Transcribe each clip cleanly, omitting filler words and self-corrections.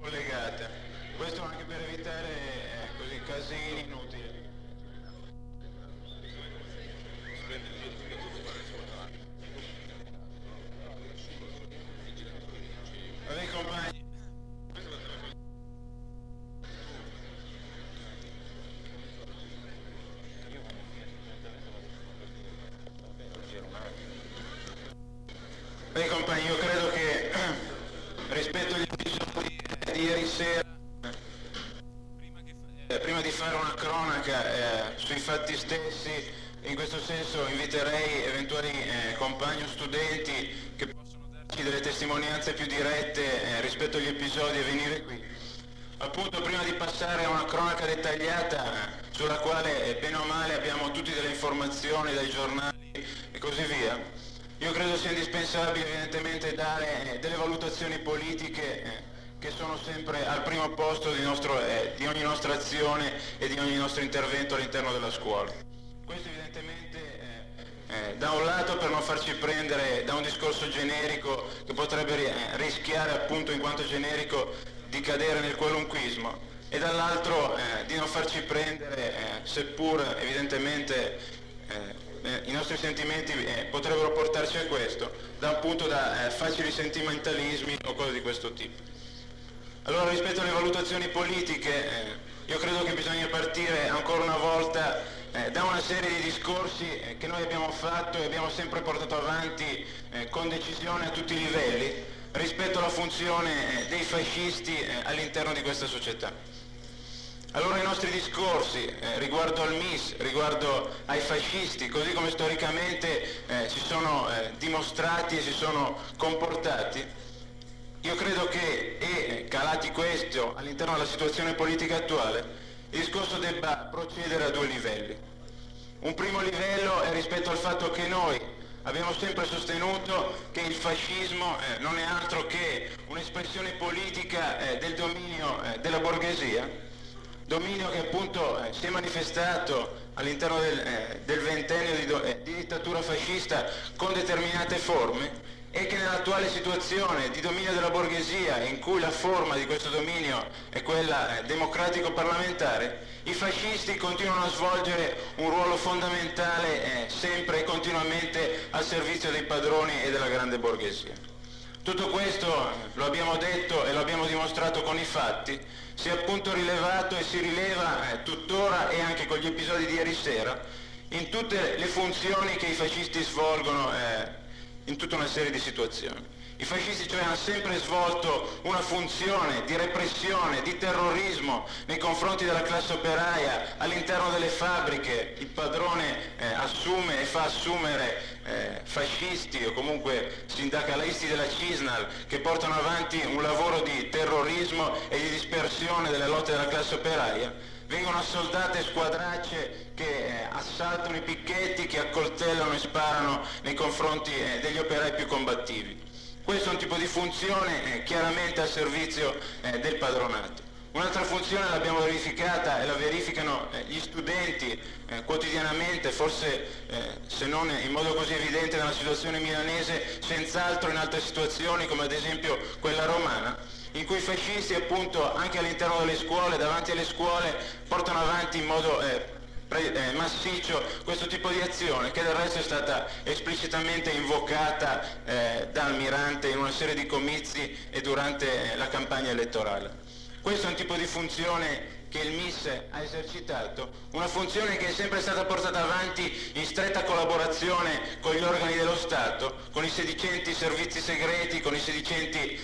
collegata. Questo anche per evitare così casini inutili. Vabbè compagni. Beh compagni, io credo che rispetto agli episodi di ieri sera, prima di fare una cronaca sui fatti stessi, in questo senso inviterei eventuali compagni o studenti che possono darci delle testimonianze più dirette rispetto agli episodi a venire qui. Appunto, prima di passare a una cronaca dettagliata sulla quale bene o male abbiamo tutte delle informazioni dai giornali e così via, io credo sia indispensabile evidentemente dare delle valutazioni politiche che sono sempre al primo posto di ogni nostra azione e di ogni nostro intervento all'interno della scuola. Questo evidentemente da un lato per non farci prendere da un discorso generico che potrebbe rischiare appunto in quanto generico di cadere nel qualunquismo e dall'altro di non farci prendere, seppur evidentemente i nostri sentimenti potrebbero portarci a questo, da appunto da facili sentimentalismi o cose di questo tipo. Allora rispetto alle valutazioni politiche io credo che bisogna partire ancora una volta da una serie di discorsi che noi abbiamo fatto e abbiamo sempre portato avanti con decisione a tutti i livelli rispetto alla funzione dei fascisti all'interno di questa società. Allora i nostri discorsi riguardo al MIS, riguardo ai fascisti, così come storicamente si sono dimostrati e si sono comportati, io credo che, e calati questo all'interno della situazione politica attuale, il discorso debba procedere a due livelli. Un primo livello è rispetto al fatto che noi abbiamo sempre sostenuto che il fascismo non è altro che un'espressione politica del dominio della borghesia, dominio che appunto si è manifestato all'interno del ventennio di dittatura fascista con determinate forme e che nell'attuale situazione di dominio della borghesia, in cui la forma di questo dominio è quella democratico-parlamentare, i fascisti continuano a svolgere un ruolo fondamentale sempre e continuamente al servizio dei padroni e della grande borghesia. Tutto questo lo abbiamo detto e lo abbiamo dimostrato con i fatti, si è appunto rilevato e si rileva tuttora e anche con gli episodi di ieri sera in tutte le funzioni che i fascisti svolgono in tutta una serie di situazioni. I fascisti cioè hanno sempre svolto una funzione di repressione, di terrorismo nei confronti della classe operaia all'interno delle fabbriche. Il padrone assume e fa assumere fascisti o comunque sindacalisti della Cisnal che portano avanti un lavoro di terrorismo e di dispersione delle lotte della classe operaia. Vengono assoldate squadracce che assaltano i picchetti, che accoltellano e sparano nei confronti degli operai più combattivi. Questo è un tipo di funzione chiaramente al servizio del padronato. Un'altra funzione l'abbiamo verificata e la verificano gli studenti quotidianamente, forse se non in modo così evidente nella situazione milanese, senz'altro in altre situazioni come ad esempio quella romana, in cui i fascisti appunto anche all'interno delle scuole, davanti alle scuole, portano avanti in modo massiccio questo tipo di azione che del resto è stata esplicitamente invocata da Almirante in una serie di comizi e durante la campagna elettorale. Questo è un tipo di funzione che il MIS ha esercitato, una funzione che è sempre stata portata avanti in stretta collaborazione con gli organi dello Stato, con i sedicenti servizi segreti, con i sedicenti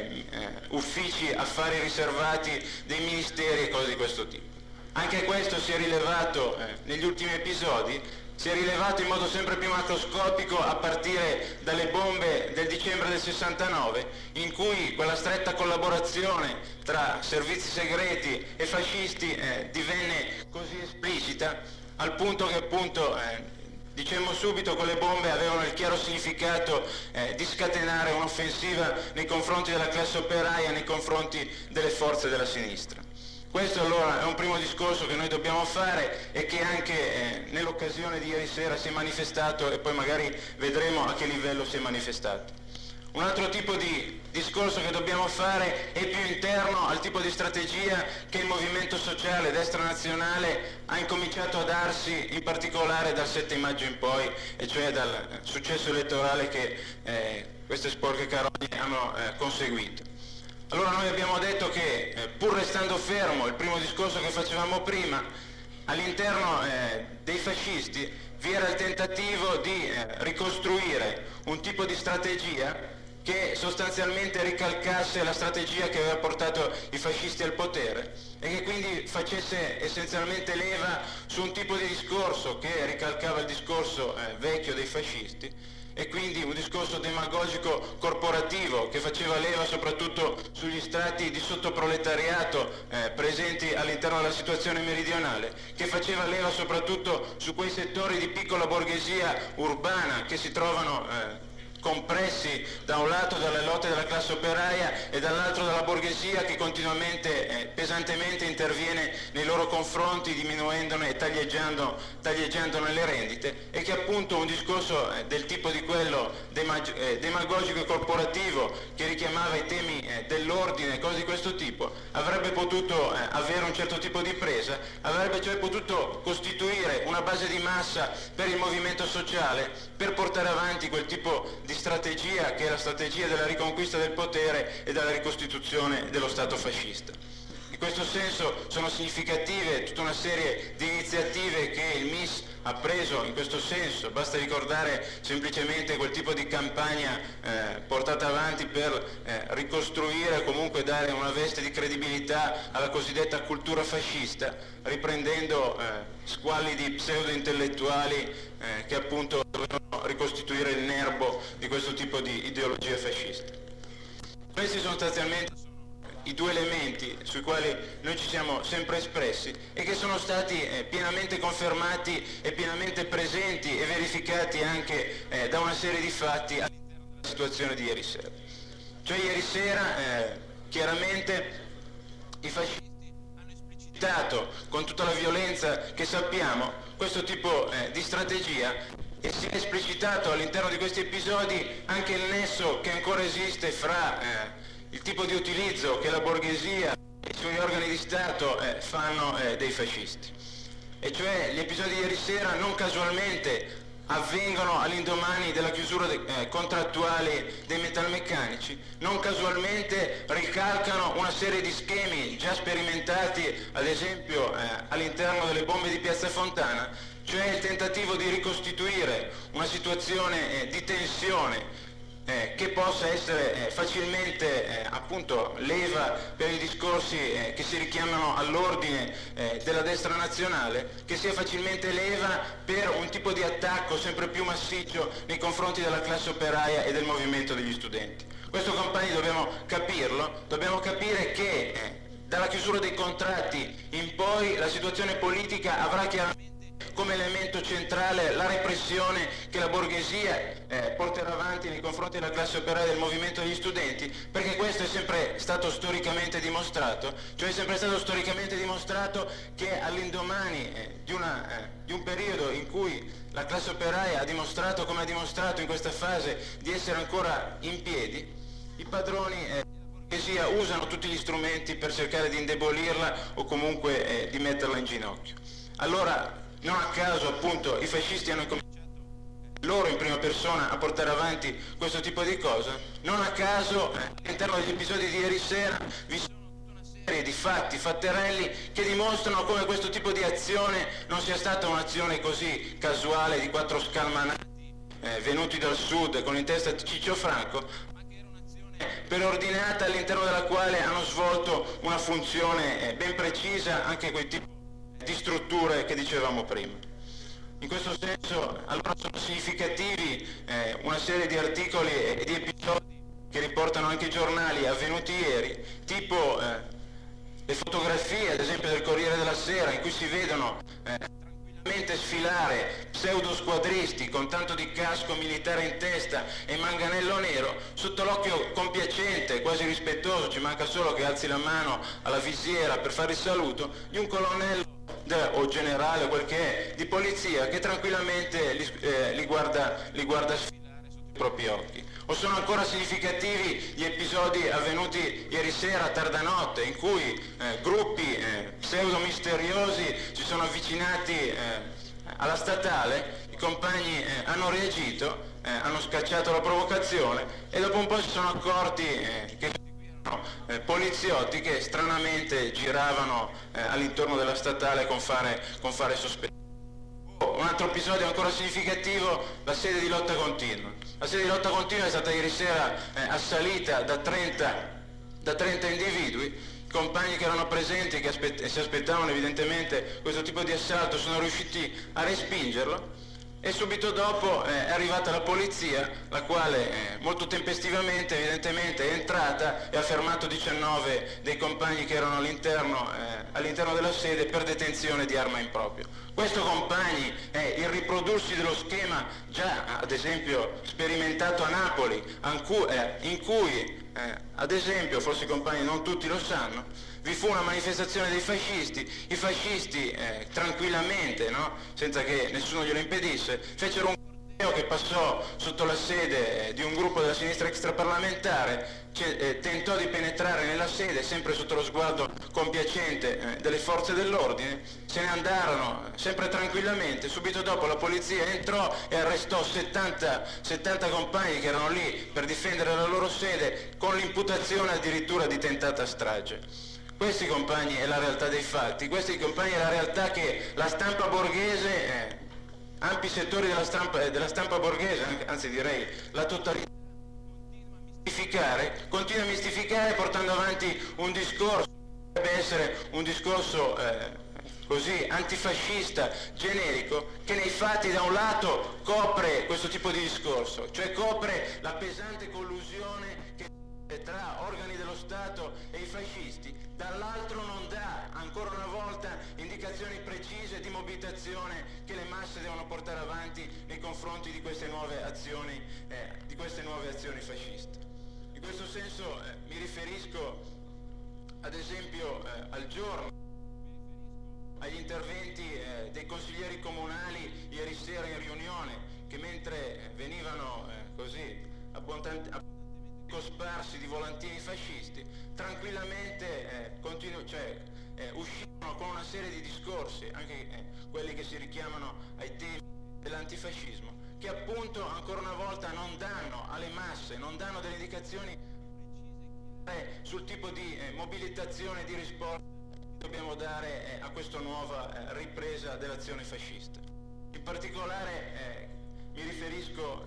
uffici affari riservati dei ministeri e cose di questo tipo. Anche questo si è rilevato negli ultimi episodi, si è rilevato in modo sempre più macroscopico a partire dalle bombe del dicembre del 69, in cui quella stretta collaborazione tra servizi segreti e fascisti divenne così esplicita, al punto che appunto dicemmo subito che le bombe avevano il chiaro significato di scatenare un'offensiva nei confronti della classe operaia, nei confronti delle forze della sinistra. Questo allora è un primo discorso che noi dobbiamo fare e che anche nell'occasione di ieri sera si è manifestato e poi magari vedremo a che livello si è manifestato. Un altro tipo di discorso che dobbiamo fare è più interno al tipo di strategia che il movimento sociale Destra Nazionale ha incominciato a darsi, in particolare dal 7 maggio in poi, e cioè dal successo elettorale che queste sporche carogne hanno conseguito. Allora noi abbiamo detto che, pur restando fermo il primo discorso che facevamo prima, all'interno dei fascisti vi era il tentativo di ricostruire un tipo di strategia che sostanzialmente ricalcasse la strategia che aveva portato i fascisti al potere e che quindi facesse essenzialmente leva su un tipo di discorso che ricalcava il discorso vecchio dei fascisti, e quindi un discorso demagogico corporativo che faceva leva soprattutto sugli strati di sottoproletariato presenti all'interno della situazione meridionale, che faceva leva soprattutto su quei settori di piccola borghesia urbana che si trovano compressi da un lato dalle lotte della classe operaia e dall'altro dalla borghesia che continuamente, pesantemente interviene nei loro confronti, diminuendone e taglieggiandone le rendite, e che appunto un discorso del tipo di quello demagogico e corporativo che richiamava i temi dell'ordine, cose di questo tipo, avrebbe potuto avere un certo tipo di presa, avrebbe cioè potuto costituire una base di massa per il movimento sociale per portare avanti quel tipo di strategia che è la strategia della riconquista del potere e della ricostituzione dello Stato fascista. In questo senso sono significative tutta una serie di iniziative che il MIS ha preso in questo senso, basta ricordare semplicemente quel tipo di campagna portata avanti per ricostruire o comunque dare una veste di credibilità alla cosiddetta cultura fascista, riprendendo squallidi pseudo-intellettuali che appunto dovevano ricostituire il nerbo di questo tipo di ideologia fascista. Questi sono sostanzialmente i due elementi sui quali noi ci siamo sempre espressi e che sono stati pienamente confermati e pienamente presenti e verificati anche da una serie di fatti all'interno della situazione di ieri sera. Cioè ieri sera chiaramente i fascisti hanno esplicitato con tutta la violenza che sappiamo questo tipo di strategia, e si è esplicitato all'interno di questi episodi anche il nesso che ancora esiste fra il tipo di utilizzo che la borghesia e i suoi organi di Stato fanno dei fascisti. E cioè gli episodi di ieri sera non casualmente avvengono all'indomani della chiusura contrattuali dei metalmeccanici, non casualmente ricalcano una serie di schemi già sperimentati ad esempio all'interno delle bombe di Piazza Fontana, cioè il tentativo di ricostituire una situazione di tensione che possa essere facilmente appunto leva per i discorsi che si richiamano all'ordine della destra nazionale, che sia facilmente leva per un tipo di attacco sempre più massiccio nei confronti della classe operaia e del movimento degli studenti. Questo compagni dobbiamo capirlo, dobbiamo capire che dalla chiusura dei contratti in poi la situazione politica avrà chiaramente come elemento centrale la repressione che la borghesia porterà avanti nei confronti della classe operaia e del movimento degli studenti, perché questo è sempre stato storicamente dimostrato, cioè è sempre stato storicamente dimostrato che all'indomani di un periodo in cui la classe operaia ha dimostrato, come ha dimostrato in questa fase, di essere ancora in piedi, i padroni borghesia usano tutti gli strumenti per cercare di indebolirla o comunque di metterla in ginocchio. Allora, non a caso appunto i fascisti hanno cominciato loro in prima persona a portare avanti questo tipo di cose, non a caso all'interno degli episodi di ieri sera vi sono tutta una serie di fatti, fatterelli che dimostrano come questo tipo di azione non sia stata un'azione così casuale di quattro scalmanati venuti dal sud con in testa Ciccio Franco, ma che era un'azione preordinata all'interno della quale hanno svolto una funzione ben precisa anche quei tipi di strutture che dicevamo prima. In questo senso allora sono significativi una serie di articoli e di episodi che riportano anche i giornali avvenuti ieri, tipo le fotografie ad esempio del Corriere della Sera in cui si vedono tranquillamente sfilare pseudo squadristi con tanto di casco militare in testa e manganello nero sotto l'occhio compiacente, quasi rispettoso, ci manca solo che alzi la mano alla visiera per fare il saluto, di un colonnello o generale, quel che è, di polizia che tranquillamente li guarda sfilare sotto propri occhi. O sono ancora significativi gli episodi avvenuti ieri sera a tarda notte, in cui gruppi pseudo misteriosi si sono avvicinati alla statale, i compagni hanno reagito, hanno scacciato la provocazione e dopo un po' si sono accorti che poliziotti che stranamente giravano all'intorno della statale con fare sospetti. Un altro episodio ancora significativo, la sede di lotta continua. La sede di lotta continua è stata ieri sera assalita da 30 individui. I compagni che erano presenti e si aspettavano evidentemente questo tipo di assalto sono riusciti a respingerlo e subito dopo è arrivata la polizia, la quale molto tempestivamente evidentemente è entrata e ha fermato 19 dei compagni che erano all'interno della sede per detenzione di arma impropria. Questo, compagni, è il riprodursi dello schema già ad esempio sperimentato a Napoli, in cui ad esempio, forse i compagni non tutti lo sanno, vi fu una manifestazione dei fascisti, i fascisti tranquillamente, no? Senza che nessuno glielo impedisse, fecero un corteo che passò sotto la sede di un gruppo della sinistra extraparlamentare, tentò di penetrare nella sede, sempre sotto lo sguardo compiacente delle forze dell'ordine, se ne andarono sempre tranquillamente, subito dopo la polizia entrò e arrestò 70 compagni che erano lì per difendere la loro sede, con l'imputazione addirittura di tentata strage. Questi, compagni, è la realtà dei fatti, questi, compagni, è la realtà che la stampa borghese, ampi settori della stampa borghese, anzi direi la totalità, continua a mistificare portando avanti un discorso che dovrebbe essere un discorso così antifascista, generico, che nei fatti da un lato copre questo tipo di discorso, cioè copre la pesante collusione che tra organi dello Stato e i fascisti, dall'altro non dà ancora una volta indicazioni precise di mobilitazione che le masse devono portare avanti nei confronti di queste nuove azioni fasciste. In questo senso mi riferisco ad esempio al giorno, agli interventi dei consiglieri comunali ieri sera in riunione, che mentre venivano così abbondantemente cosparsi di volantini fascisti, tranquillamente uscirono con una serie di discorsi, anche quelli che si richiamano ai temi dell'antifascismo, che appunto ancora una volta non danno alle masse, non danno delle indicazioni sul tipo di mobilitazione e di risposta che dobbiamo dare a questa nuova ripresa dell'azione fascista. In particolare mi riferisco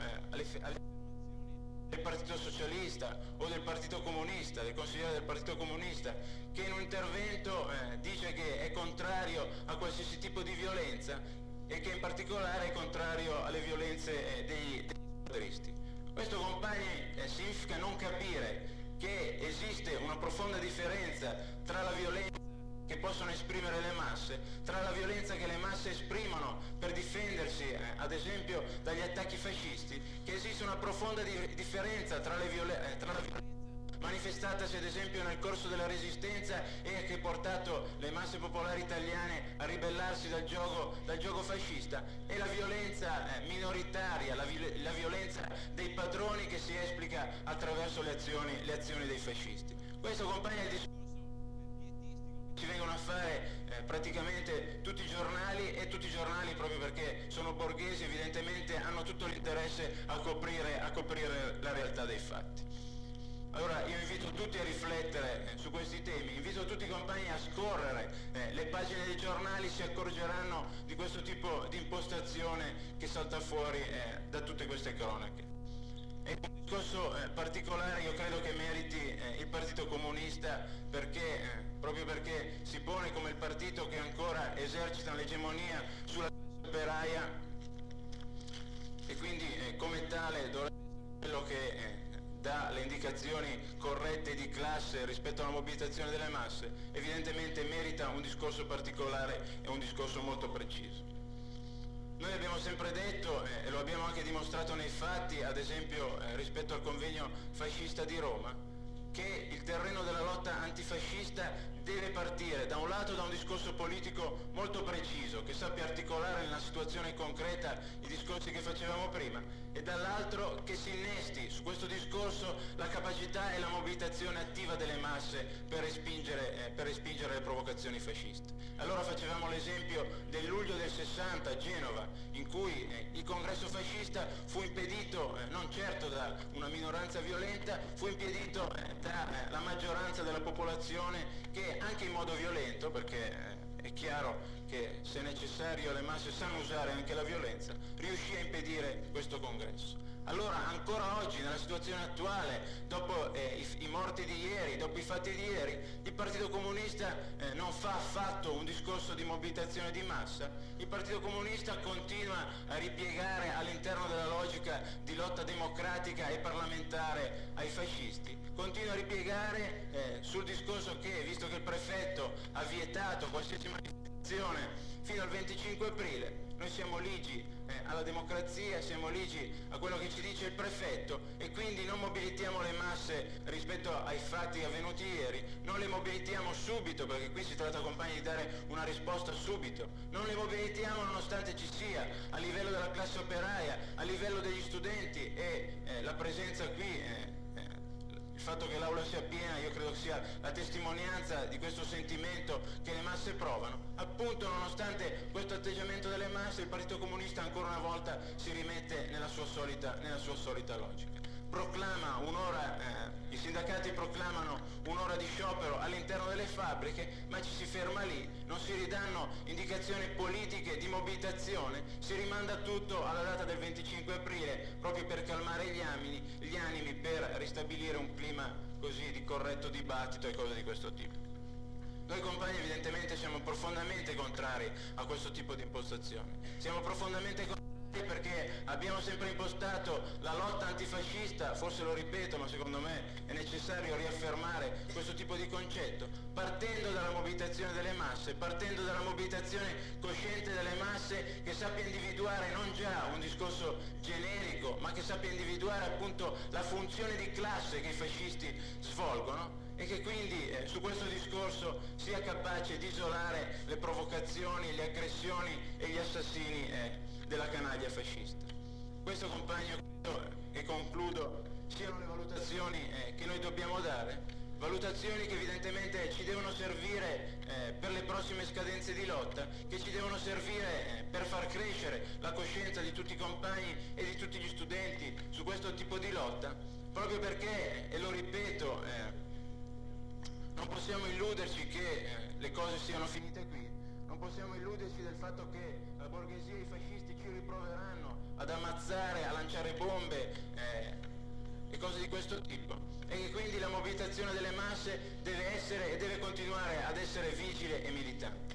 del Partito Socialista o del Partito Comunista, del consigliere del Partito Comunista, che in un intervento dice che è contrario a qualsiasi tipo di violenza e che in particolare è contrario alle violenze degli squadristi. Questo, compagni, significa non capire che esiste una profonda differenza tra la violenza che possono esprimere le masse, tra la violenza che le masse esprimono per difendersi, ad esempio, dagli attacchi fascisti, che esiste una profonda differenza tra la violenza manifestatasi ad esempio nel corso della Resistenza e che ha portato le masse popolari italiane a ribellarsi dal giogo fascista, e la violenza minoritaria, la violenza dei padroni che si esplica attraverso le azioni dei fascisti. Questo, compagni, è il discorso ci vengono a fare praticamente tutti i giornali, e tutti i giornali, proprio perché sono borghesi, evidentemente hanno tutto l'interesse a coprire la realtà dei fatti. Allora io invito tutti a riflettere su questi temi, invito tutti i compagni a scorrere le pagine dei giornali, si accorgeranno di questo tipo di impostazione che salta fuori da tutte queste cronache. E un discorso particolare io credo che meriti il Partito Comunista, proprio perché si pone come il partito che ancora esercita l'egemonia sulla classe operaia, e quindi come tale dovrebbe essere quello che dà le indicazioni corrette di classe rispetto alla mobilitazione delle masse. Evidentemente merita un discorso particolare e un discorso molto preciso. Noi abbiamo sempre detto, e lo abbiamo anche dimostrato nei fatti, ad esempio rispetto al convegno fascista di Roma, che il terreno della lotta antifascista deve partire da un lato da un discorso politico molto preciso, che sappia articolare nella situazione concreta i discorsi che facevamo prima, e dall'altro che si innesti su questo discorso la capacità e la mobilitazione attiva delle masse per respingere le provocazioni fasciste. Allora facevamo l'esempio del luglio del 60 a Genova, in cui il congresso fascista fu impedito non certo da una minoranza violenta, fu impedito dalla maggioranza della popolazione che anche in modo violento, perché è chiaro che se necessario le masse sanno usare anche la violenza, riuscì a impedire questo congresso. Allora ancora oggi, nella situazione attuale, dopo i morti di ieri, dopo i fatti di ieri, il Partito Comunista non fa affatto un discorso di mobilitazione di massa, il Partito Comunista continua a ripiegare all'interno della logica di lotta democratica e parlamentare ai fascisti, continua a ripiegare sul discorso che, visto che il prefetto ha vietato qualsiasi manifestazione fino al 25 aprile, noi siamo ligi alla democrazia, siamo ligi a quello che ci dice il prefetto e quindi non mobilitiamo le masse rispetto ai fatti avvenuti ieri, non le mobilitiamo subito, perché qui si tratta, compagni, di dare una risposta subito, non le mobilitiamo nonostante ci sia a livello della classe operaia, a livello degli studenti e la presenza qui, il fatto che l'aula sia piena, io credo che sia la testimonianza di questo sentimento che le masse provano. Appunto, nonostante questo atteggiamento delle masse, il Partito Comunista ancora una volta si rimette nella sua solita logica. Proclama un'ora, i sindacati proclamano un'ora di sciopero all'interno delle fabbriche, ma ci si ferma lì, non si ridanno indicazioni politiche di mobilitazione, si rimanda tutto alla data del 25 aprile proprio per calmare gli animi, per ristabilire un clima così di corretto dibattito e cose di questo tipo. Noi, compagni, evidentemente siamo profondamente contrari a questo tipo di impostazione, siamo profondamente contrari perché abbiamo sempre impostato la lotta antifascista, forse lo ripeto, ma secondo me è necessario riaffermare questo tipo di concetto, partendo dalla mobilitazione delle masse, partendo dalla mobilitazione cosciente delle masse che sappia individuare non già un discorso generico, ma che sappia individuare appunto la funzione di classe che i fascisti svolgono e che quindi su questo discorso sia capace di isolare le provocazioni, le aggressioni e gli assassini della canaglia fascista. Questo, compagno, e concludo, siano le valutazioni che noi dobbiamo dare, valutazioni che evidentemente ci devono servire per le prossime scadenze di lotta, che ci devono servire per far crescere la coscienza di tutti i compagni e di tutti gli studenti su questo tipo di lotta, proprio perché, e lo ripeto, non possiamo illuderci che le cose siano finite qui. Non possiamo illuderci del fatto che la borghesia e i fascisti ci riproveranno ad ammazzare, a lanciare bombe e cose di questo tipo, e che quindi la mobilitazione delle masse deve essere e deve continuare ad essere vigile e militante.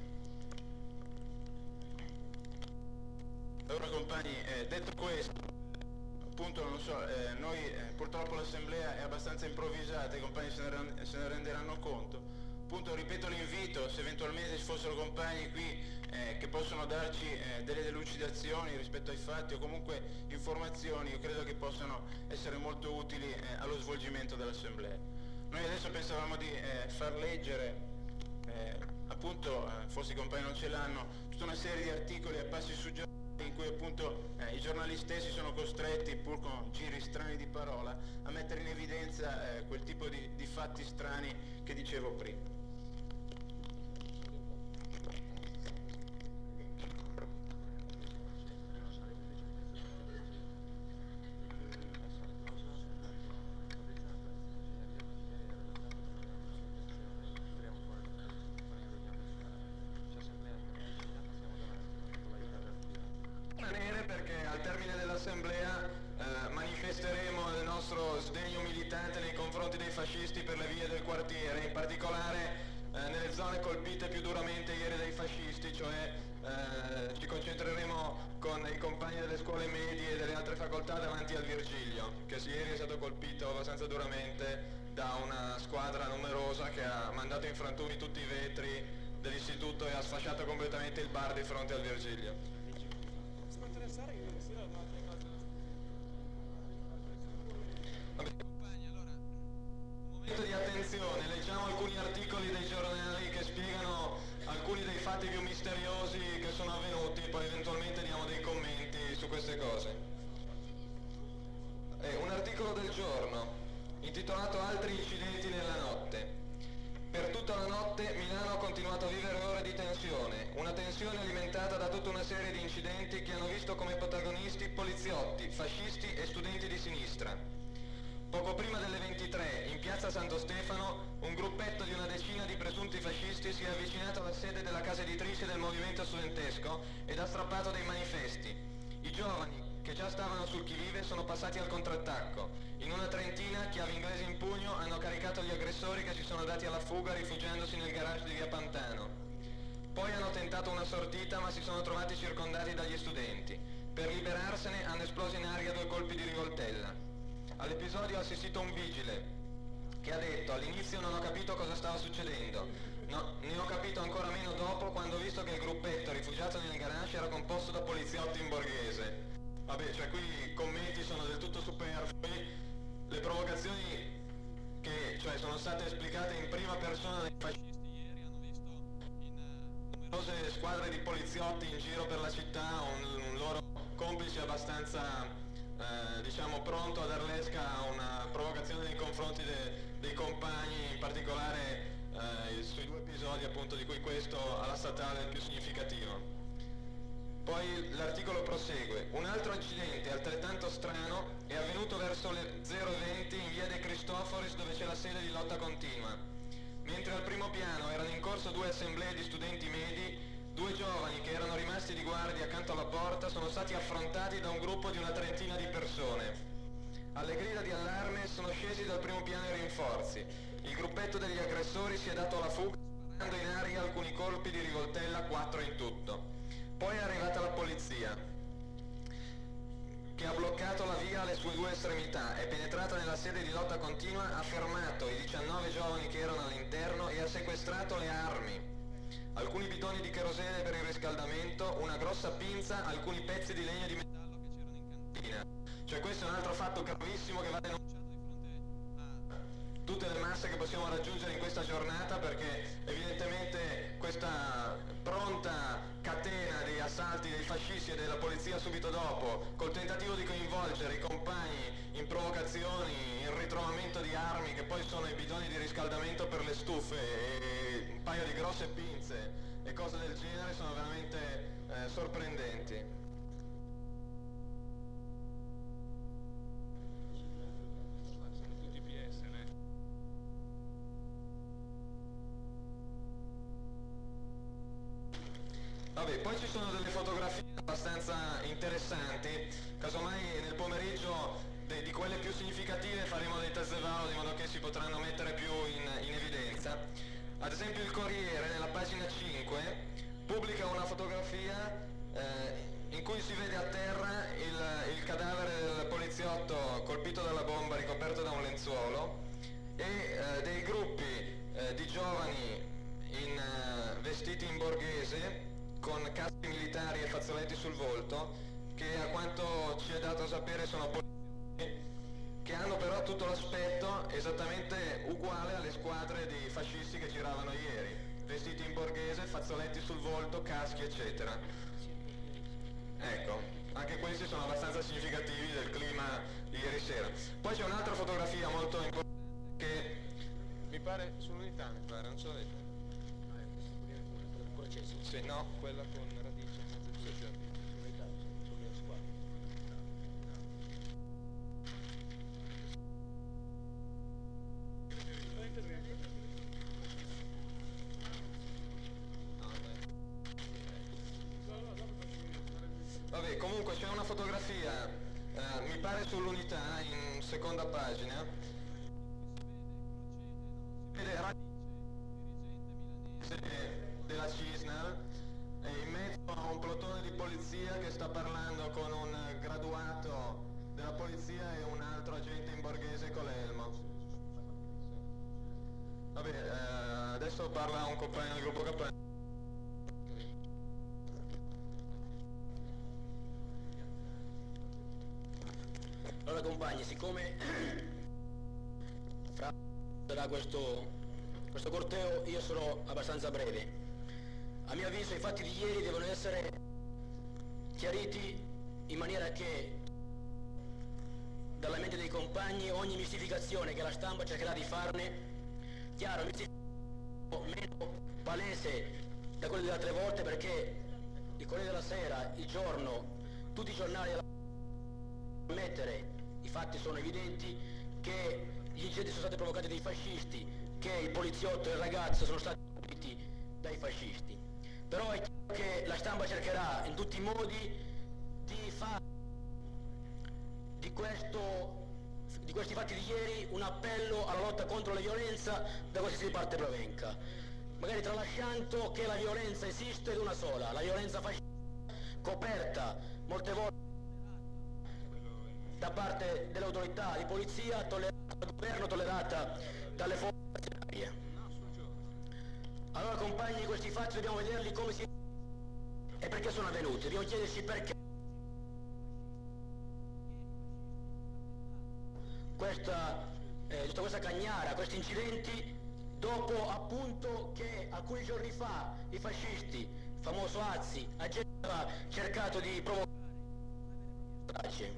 Allora, compagni, detto questo, appunto, non so, noi purtroppo l'assemblea è abbastanza improvvisata, i compagni se ne renderanno conto. Appunto, ripeto l'invito, se eventualmente ci fossero compagni qui che possono darci delle delucidazioni rispetto ai fatti o comunque informazioni, io credo che possano essere molto utili allo svolgimento dell'assemblea. Noi adesso pensavamo di far leggere, appunto, forse i compagni non ce l'hanno, tutta una serie di articoli a passi suggeriti in cui appunto i giornali stessi sono costretti, pur con giri strani di parola, a mettere in evidenza quel tipo di fatti strani che dicevo prima. Perché al termine dell'assemblea manifesteremo il nostro sdegno militante nei confronti dei fascisti per le vie del quartiere, in particolare nelle zone colpite più duramente ieri dai fascisti, cioè ci concentreremo con i compagni delle scuole medie e delle altre facoltà davanti al Virgilio, che ieri è stato colpito abbastanza duramente da una squadra numerosa che ha mandato in frantumi tutti i vetri dell'istituto e ha sfasciato completamente il bar di fronte al Virgilio. Vabbè, compagni, allora, un momento di attenzione, leggiamo alcuni articoli dei giornali che spiegano alcuni dei fatti più misteriosi che sono avvenuti, poi eventualmente diamo dei commenti su queste cose. Articolo del giorno, intitolato Altri incidenti nella notte. Per tutta la notte Milano ha continuato a vivere ore di tensione, una tensione alimentata da tutta una serie di incidenti che hanno visto come protagonisti poliziotti, fascisti e studenti di sinistra. Poco prima delle 23, in piazza Santo Stefano, un gruppetto di una decina di presunti fascisti si è avvicinato alla sede della casa editrice del movimento studentesco ed ha strappato dei manifesti. I giovani, che già stavano sul chi vive, sono passati al contrattacco. In una trentina, chiavi inglesi in pugno, hanno caricato gli aggressori che si sono dati alla fuga rifugiandosi nel garage di via Pantano. Poi hanno tentato una sortita ma si sono trovati circondati dagli studenti. Per liberarsene hanno esploso in aria 2 colpi di rivoltella. All'episodio ha assistito un vigile che ha detto: all'inizio non ho capito cosa stava succedendo, no, ne ho capito ancora meno dopo quando ho visto che il gruppetto rifugiato nel garage era composto da poliziotti in borghese. Vabbè, cioè qui i commenti sono del tutto superflui, le provocazioni che sono state esplicate in prima persona dai fascisti ieri hanno visto in numerose squadre di poliziotti in giro per la città un loro complice abbastanza diciamo pronto a dar l'esca a una provocazione nei confronti dei compagni, in particolare sui 2 episodi appunto di cui questo alla statale è il più significativo. Poi l'articolo prosegue. Un altro incidente altrettanto strano è avvenuto verso le 0:20 in via De Cristoforis, dove c'è la sede di Lotta Continua. Mentre al primo piano erano in corso 2 assemblee di studenti medi, 2 giovani che erano rimasti di guardia accanto alla porta sono stati affrontati da un gruppo di una trentina di persone. Alle grida di allarme sono scesi dal primo piano i rinforzi. Il gruppetto degli aggressori si è dato alla fuga sparando in aria alcuni colpi di rivoltella, 4 in tutto. Poi è arrivata la polizia, che ha bloccato la via alle sue 2 estremità, è penetrata nella sede di Lotta Continua, ha fermato i 19 giovani che erano all'interno e ha sequestrato le armi. Alcuni bidoni di kerosene per il riscaldamento, una grossa pinza, alcuni pezzi di legno e di metallo che c'erano in cantina. Cioè questo è un altro fatto gravissimo che va denunciato di fronte a tutte le masse che possiamo raggiungere in questa giornata, perché evidentemente questa pronta catena di assalti dei fascisti e della polizia subito dopo, col tentativo di coinvolgere i compagni in provocazioni, in ritrovamento di armi che poi sono i bidoni di riscaldamento per le stufe e un paio di grosse pinze e cose del genere, sono veramente sorprendenti. Vabbè, poi ci sono delle fotografie abbastanza interessanti, casomai nel pomeriggio di quelle più significative faremo dei tazevao di modo che si potranno mettere più in evidenza. Ad esempio il Corriere, nella pagina 5, pubblica una fotografia in cui si vede a terra il cadavere del poliziotto colpito dalla bomba ricoperto da un lenzuolo e dei gruppi di giovani vestiti in borghese con caschi militari e fazzoletti sul volto, che a quanto ci è dato sapere sono poliziotti, che hanno però tutto l'aspetto esattamente uguale alle squadre di fascisti che giravano ieri, vestiti in borghese, fazzoletti sul volto, caschi eccetera. Ecco, anche questi sono abbastanza significativi del clima di ieri sera. Poi c'è un'altra fotografia molto importante che mi pare sull'unità, non ce l'avete? Sì, no, quella con radice in mezzo ai 2 giorni. Sulle squadre. Vabbè, comunque c'è una fotografia, mi pare sull'unità, in seconda pagina. Si vede radice, dirigente milanese della Cisnal, in mezzo a un plotone di polizia che sta parlando con un graduato della polizia e un altro agente in borghese con l'elmo. Vabbè, adesso parla un compagno del gruppo Cappello. Allora compagni, siccome sarà questo corteo, io sarò abbastanza breve. A mio avviso i fatti di ieri devono essere chiariti in maniera che dalla mente dei compagni ogni mistificazione che la stampa cercherà di farne. Chiaro, meno palese da quelli delle altre volte, perché il Corriere della Sera, Il Giorno, tutti i giornali ammettere, i fatti sono evidenti, che gli incendi sono stati provocati dai fascisti, che il poliziotto e il ragazzo sono stati colpiti dai fascisti. Però è chiaro che la stampa cercherà in tutti i modi di fare di questi fatti di ieri un appello alla lotta contro la violenza da qualsiasi parte provenga, magari tralasciando che la violenza esiste ed una sola, la violenza fascista, coperta molte volte da parte delle autorità di polizia, tollerata dal governo, tollerata dalle forze nazionali. Allora, compagni, questi fatti dobbiamo vederli come si e perché sono avvenuti, dobbiamo chiederci perché tutta questa cagnara, questi incidenti, dopo appunto che alcuni giorni fa i fascisti, il famoso Azzi, aveva cercato di provocare strage.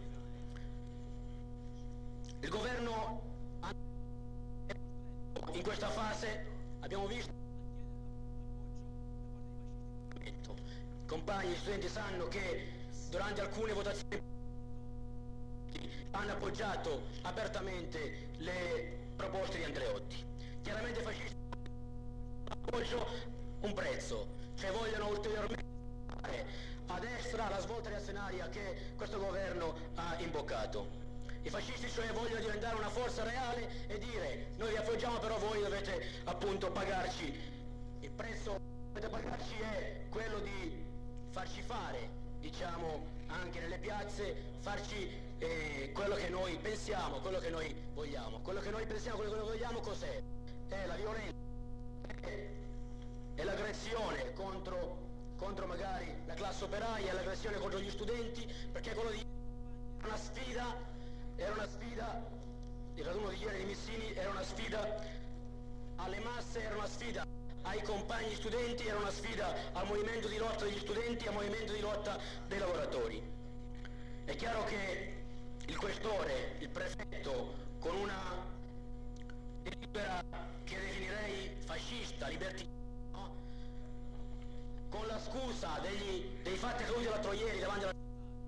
Il governo in questa fase abbiamo visto, i compagni, gli studenti sanno che durante alcune votazioni hanno appoggiato apertamente le proposte di Andreotti. Chiaramente i fascisti appoggio un prezzo, cioè vogliono ulteriormente dare a destra la svolta reazionaria che questo governo ha imboccato. I fascisti cioè vogliono diventare una forza reale e dire: noi vi appoggiamo, però voi dovete appunto pagarci. Il prezzo che dovete pagarci è quello di farci fare, diciamo, anche nelle piazze, farci quello che noi pensiamo, quello che noi vogliamo. Quello che noi pensiamo, quello che noi vogliamo cos'è? È la violenza, è l'aggressione contro magari la classe operaia, è l'aggressione contro gli studenti, perché quello di era una sfida, il raduno di ieri di Missini era una sfida alle masse, era una sfida ai compagni studenti, era una sfida al movimento di lotta degli studenti, al movimento di lotta dei lavoratori. È chiaro che il questore, il prefetto, con una delibera che definirei fascista, liberticida, no? Con la scusa dei fatti accaduti l'altro ieri davanti alla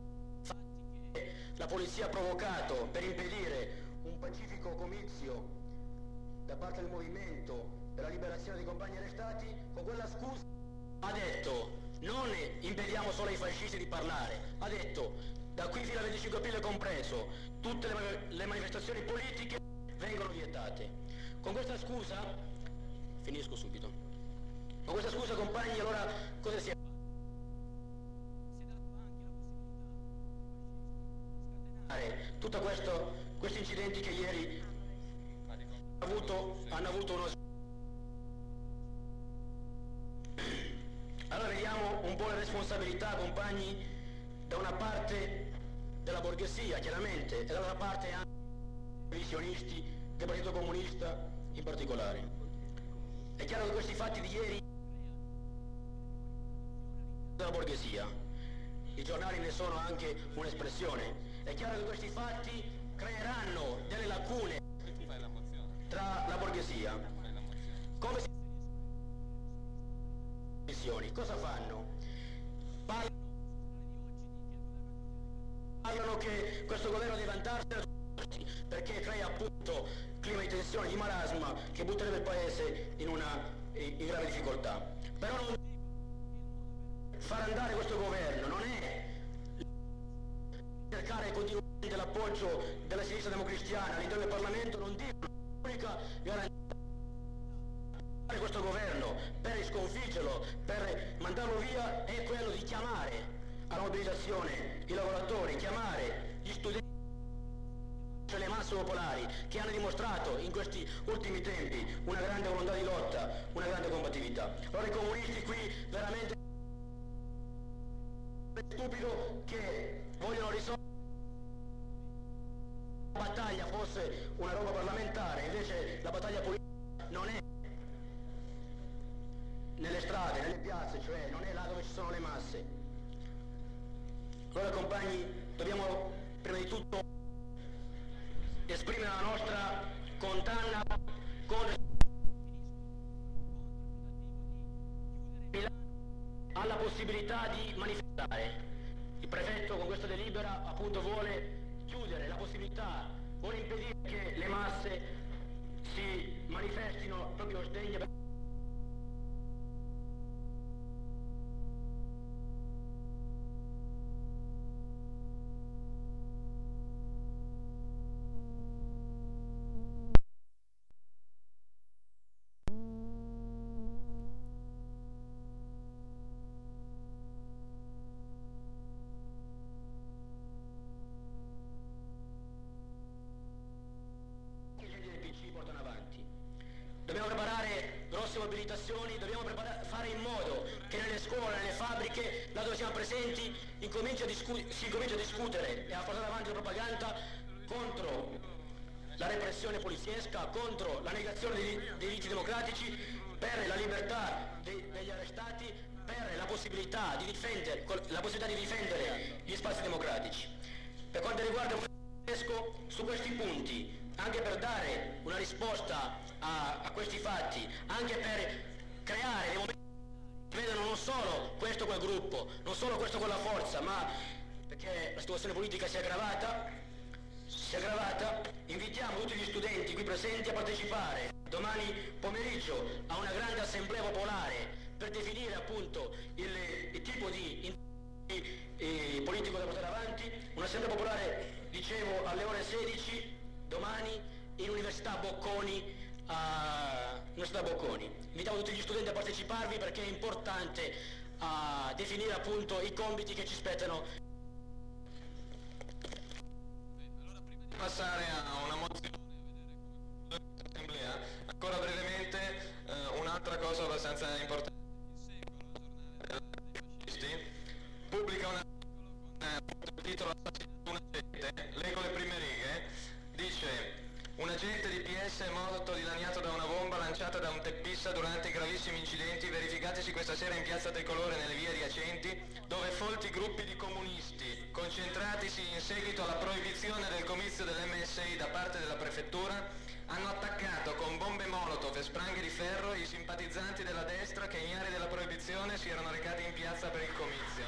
la polizia ha provocato per impedire un pacifico comizio da parte del movimento per la liberazione dei compagni arrestati, con quella scusa ha detto: non impediamo solo ai fascisti di parlare, ha detto da qui fino al 25 aprile compreso tutte le manifestazioni politiche vengono vietate. Con questa scusa, finisco subito, con questa scusa, compagni, allora cosa si è? Tutto questi incidenti che ieri hanno avuto uno. Allora vediamo un po' le responsabilità, compagni, da una parte della borghesia chiaramente e dall'altra parte anche dei visionisti del Partito Comunista in particolare. È chiaro che questi fatti di ieri della borghesia, i giornali ne sono anche un'espressione. È chiaro che questi fatti creeranno delle lacune tra la borghesia. Come si missioni? Cosa fanno? Parlano che questo governo deve andarsene perché crea appunto clima di tensione, di marasma che butterebbe il paese in grave difficoltà. Però non far andare questo governo non è cercare continuamente l'appoggio della sinistra democristiana all'interno del Parlamento, non dicono l'unica garanzia per questo governo per sconfiggerlo, per mandarlo via, è quello di chiamare alla mobilitazione i lavoratori, chiamare gli studenti, cioè le masse popolari che hanno dimostrato in questi ultimi tempi una grande volontà di lotta, una grande combattività. Allora i comunisti qui veramente è stupido che vogliono risolvere la battaglia fosse una roba parlamentare, invece la battaglia politica non è nelle strade, nelle piazze, cioè non è là dove ci sono le masse. Allora compagni, dobbiamo prima di tutto ha la possibilità di manifestare. Il prefetto con questa delibera appunto vuole chiudere la possibilità, vuole impedire che le masse si manifestino proprio sdegne. Portano avanti. Dobbiamo preparare grosse mobilitazioni, dobbiamo fare in modo che nelle scuole, nelle fabbriche, là dove siamo presenti, si comincia a discutere e a portare avanti la propaganda contro la repressione poliziesca, contro la negazione dei diritti democratici, per la libertà degli arrestati, per la possibilità di difendere gli spazi democratici. Per quanto riguarda il Francesco, su questi punti, anche per dare una risposta a questi fatti, anche per creare dei momenti che vedano non solo questo quel gruppo, non solo questo quella forza, ma perché la situazione politica si è aggravata, invitiamo tutti gli studenti qui presenti a partecipare domani pomeriggio a una grande assemblea popolare per definire appunto il tipo di politico da portare avanti, un'assemblea popolare, dicevo, alle ore 16 domani in Università Bocconi, Invitiamo tutti gli studenti a parteciparvi perché è importante definire appunto i compiti che ci spettano. Allora, prima di passare a una mozione e vedere come assemblea, ancora brevemente un'altra cosa abbastanza importante. Il secolo, il giornale dei fascisti, pubblica un articolo con il titolo "Assassinato un agente", leggo le prime righe, dice: un agente di PS è morto dilaniato da una bomba lanciata da un teppista durante i gravissimi incidenti verificatisi questa sera in piazza Tricolore nelle vie adiacenti, dove folti gruppi di comunisti, concentratisi in seguito alla proibizione del comizio dell'MSI da parte della prefettura, hanno attaccato con bombe molotov e spranghe di ferro i simpatizzanti della destra che, ignari della proibizione, si erano recati in piazza per il comizio.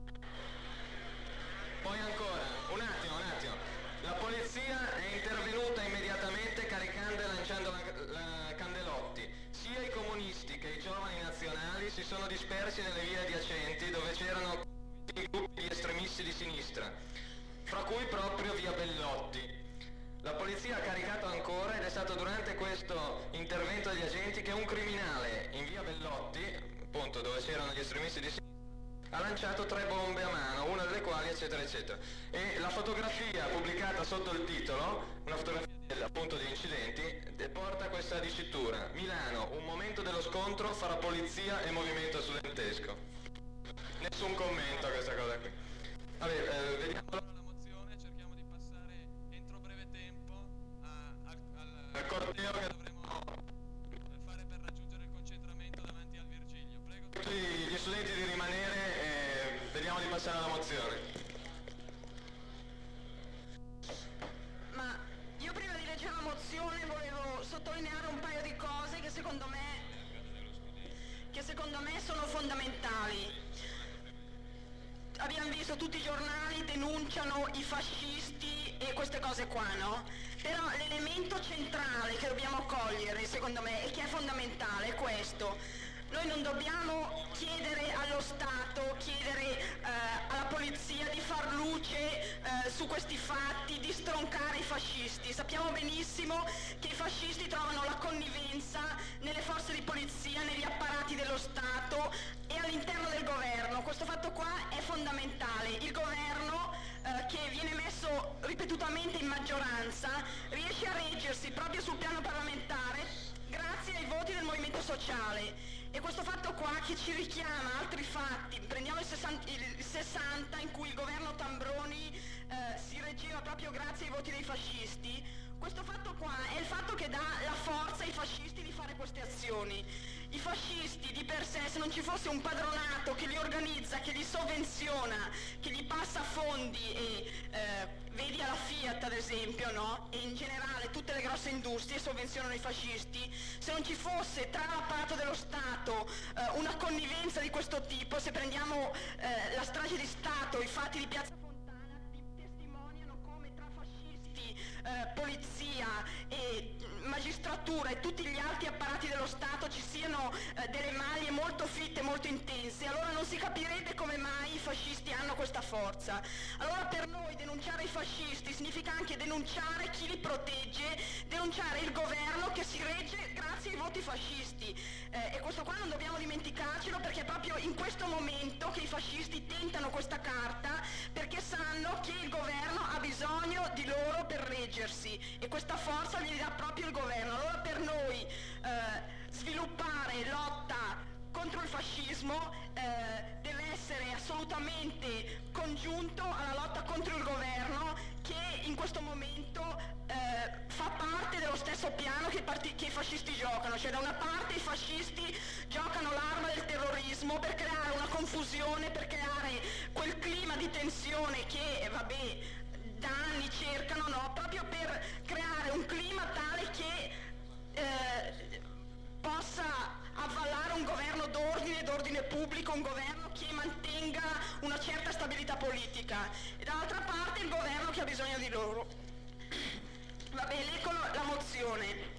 Poi ancora, un attimo. La polizia è intervenuta immediatamente caricando e lanciando la candelotti. Sia i comunisti che i giovani nazionali si sono dispersi nelle vie adiacenti dove c'erano i gruppi di estremisti di sinistra, fra cui proprio via Bellotti. La polizia ha caricato ancora ed è stato durante questo intervento degli agenti che un criminale in via Bellotti, appunto dove c'erano gli estremisti di sinistra, ha lanciato 3 bombe a mano, una delle quali eccetera eccetera. E la fotografia pubblicata sotto il titolo, una fotografia appunto di incidenti, porta questa dicitura: Milano, un momento dello scontro fra polizia e movimento studentesco. Nessun commento a questa cosa qui. Vabbè, vediamo allora la mozione, cerchiamo di passare entro breve tempo al corteo che dovremo fare per raggiungere il concentramento davanti al Virgilio. Prego tutti gli studenti di rimanere e vediamo di passare alla mozione. Ma io prima di leggere la mozione volevo sottolineare un paio di cose che secondo me sono fondamentali. Abbiamo visto tutti i giornali denunciano i fascisti e queste cose qua, no? Però l'elemento centrale che dobbiamo cogliere, secondo me, e che è fondamentale, è questo. Noi non dobbiamo chiedere allo Stato, chiedere alla polizia di far luce su questi fatti, di stroncare i fascisti. Sappiamo benissimo che i fascisti trovano la connivenza nelle forze di polizia, negli apparati dello Stato e all'interno del governo. Questo fatto qua è fondamentale. Il governo che viene messo ripetutamente in maggioranza riesce a reggersi proprio sul piano parlamentare grazie ai voti del movimento sociale. E questo fatto qua che ci richiama altri fatti, prendiamo il 60 in cui il governo Tambroni si reggeva proprio grazie ai voti dei fascisti, questo fatto qua è il fatto che dà la forza ai fascisti di fare queste azioni. I fascisti di per sé, se non ci fosse un padronato che li organizza, che li sovvenziona, che gli passa fondi e vedi alla Fiat ad esempio, no? E in generale tutte le grosse industrie sovvenzionano i fascisti, se non ci fosse tra l'apparato dello Stato una connivenza di questo tipo, se prendiamo la strage di Stato, i fatti di Piazza Fontana, testimoniano come tra fascisti, polizia e magistratura e tutti gli altri apparati dello Stato ci siano delle maglie molto fitte, molto intense. Allora non si capirebbe come mai i fascisti hanno questa forza. Allora per noi denunciare i fascisti significa anche denunciare chi li protegge, denunciare il governo che si regge grazie ai voti fascisti, e questo qua non dobbiamo dimenticarcelo, perché è proprio in questo momento che i fascisti tentano questa carta, perché sanno che il governo ha bisogno di loro per reggersi e questa forza glieli dà proprio il governo. Allora per noi sviluppare lotta contro il fascismo deve essere assolutamente congiunto alla lotta contro il governo, che in questo momento fa parte dello stesso piano che i fascisti giocano. Cioè, da una parte i fascisti giocano l'arma del terrorismo per creare una confusione, per creare quel clima di tensione che da anni cercano, no? Proprio per creare un clima tale che possa avvallare un governo d'ordine pubblico, un governo che mantenga una certa stabilità politica, e dall'altra parte il governo che ha bisogno di loro. Leggo la mozione.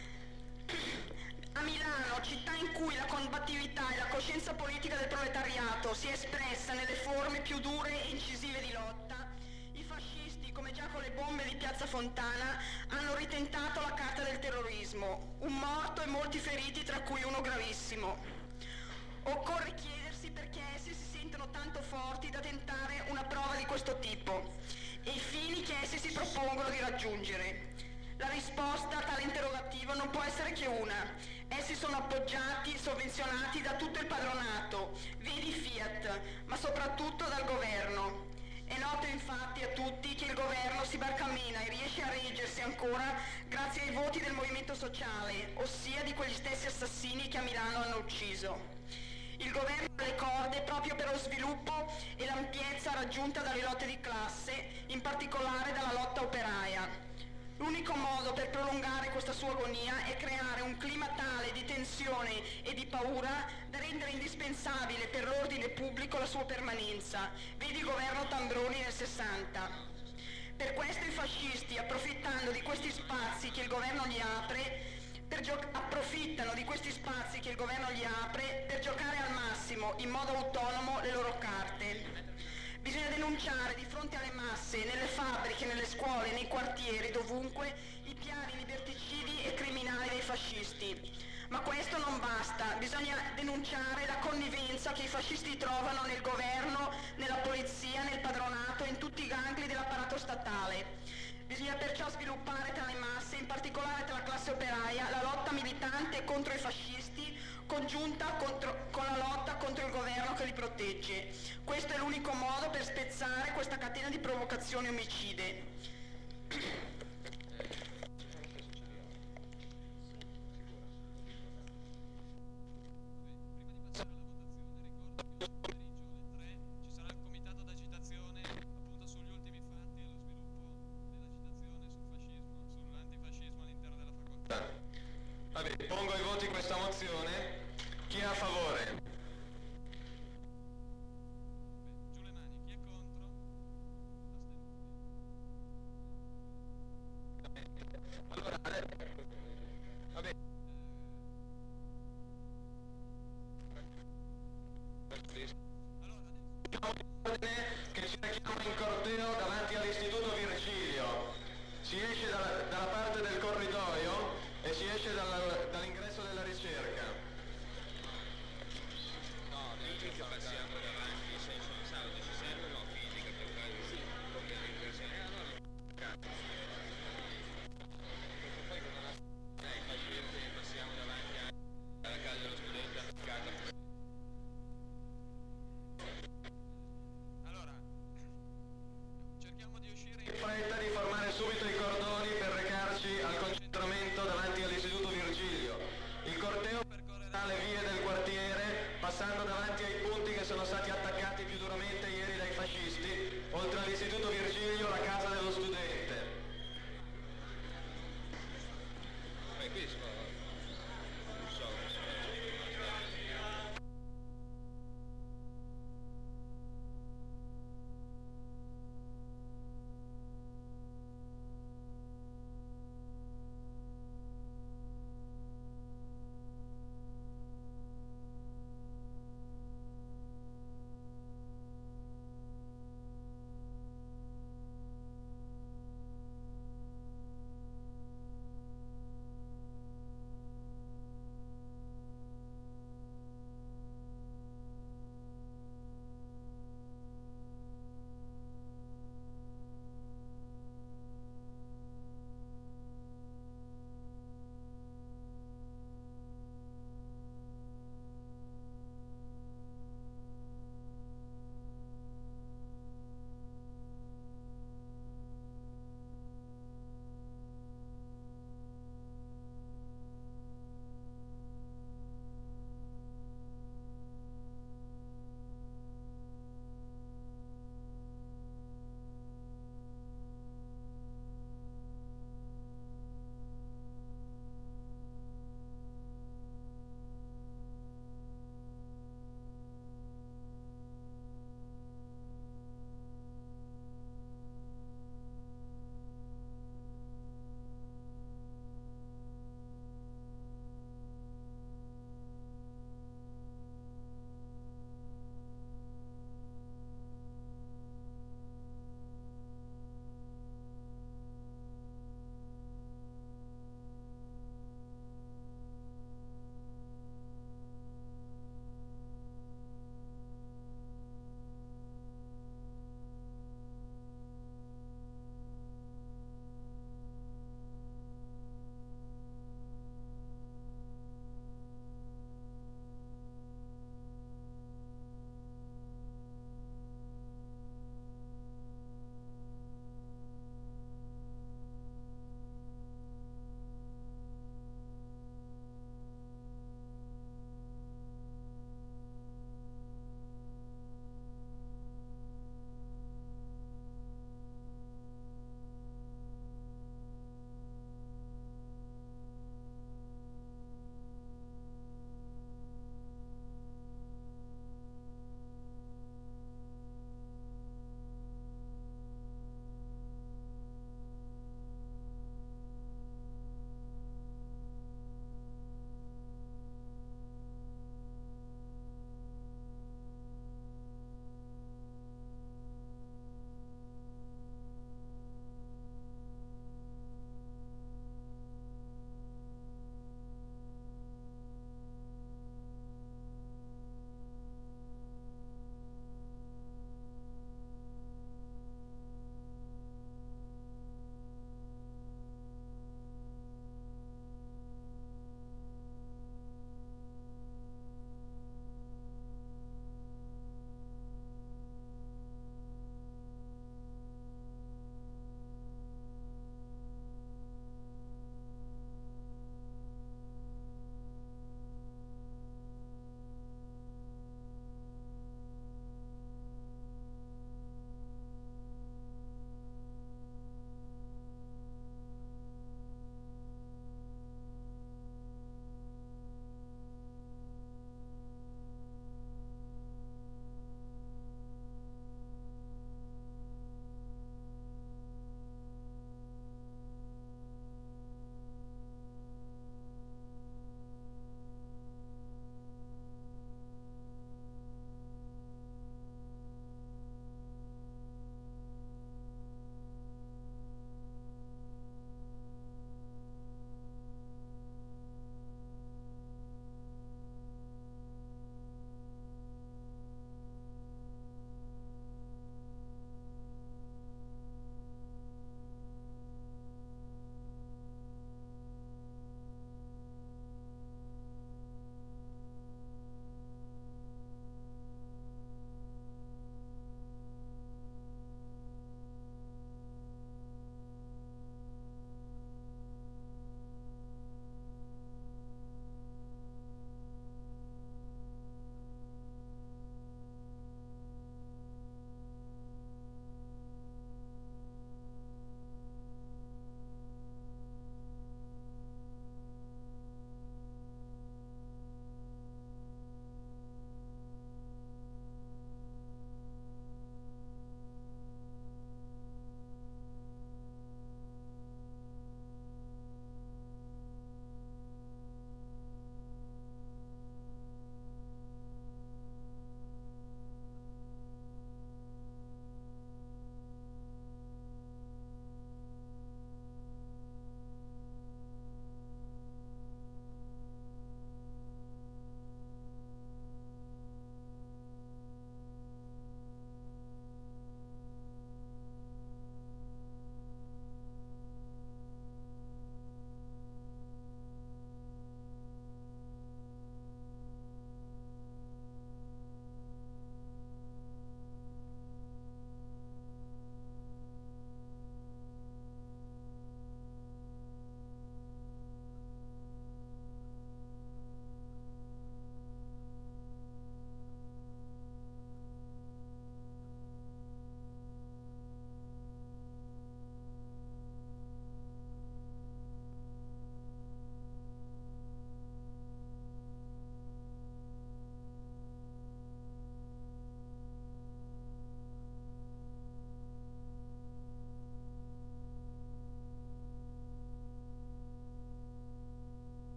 A Milano, città in cui la combattività e la coscienza politica del proletariato si è espressa nelle forme più dure e incisive di lotta, i fascisti, come già con le bombe di Piazza Fontana, hanno ritentato la carta del terrorismo, un morto e molti feriti, tra cui uno gravissimo. Occorre chiedersi perché essi si sentono tanto forti da tentare una prova di questo tipo e i fini che essi si propongono di raggiungere. La risposta a tale interrogativo non può essere che una. Essi sono appoggiati, sovvenzionati da tutto il padronato, vedi Fiat, ma soprattutto dal governo. È noto infatti a tutti che il governo si barcamena e riesce a reggersi ancora grazie ai voti del movimento sociale, ossia di quegli stessi assassini che a Milano hanno ucciso. Il governo ha le corde proprio per lo sviluppo e l'ampiezza raggiunta dalle lotte di classe, in particolare dalla lotta operaia. L'unico modo per prolungare questa sua agonia è creare un clima tale di tensione e di paura da rendere indispensabile per l'ordine pubblico la sua permanenza. Vedi il governo Tambroni nel 60. Per questo i fascisti, approfittando di questi spazi che il governo gli apre, approfittano di questi spazi che il governo gli apre per giocare al massimo, in modo autonomo, le loro carte. Bisogna denunciare di fronte alle masse, nelle fabbriche, nelle scuole, nei quartieri, dovunque, i piani liberticidi e criminali dei fascisti. Ma questo non basta, bisogna denunciare la connivenza che i fascisti trovano nel governo, nella polizia, nel padronato e in tutti i gangli dell'apparato statale. Bisogna perciò sviluppare tra le masse, in particolare tra la classe operaia, la lotta militante contro i fascisti, congiunta con la lotta contro il governo che li protegge. Questo è l'unico modo per spezzare questa catena di provocazioni omicide. Pongo ai voti questa mozione. Chi è a favore? Giù le mani. Chi è contro? Allora, vabbè. Che ci rechiamo in corteo davanti all'Istituto Virgilio. Si esce dalla parte del corridoio e si esce dall'ingresso della ricerca. No, noi ci passiamo davanti, se sono sabato ci servono fisica per fare come l'impressione. Poi con una paziente passiamo davanti alla casa dello studente applicata. Allora, cerchiamo di uscire in fretta, di formare subito i cordoni per recarci al concentramento davanti all'Istituto Virgilio. Il corteo percorrerà le vie del quartiere, passando davanti ai punti che sono stati attaccati più duramente ieri dai fascisti, oltre all'Istituto Virgilio.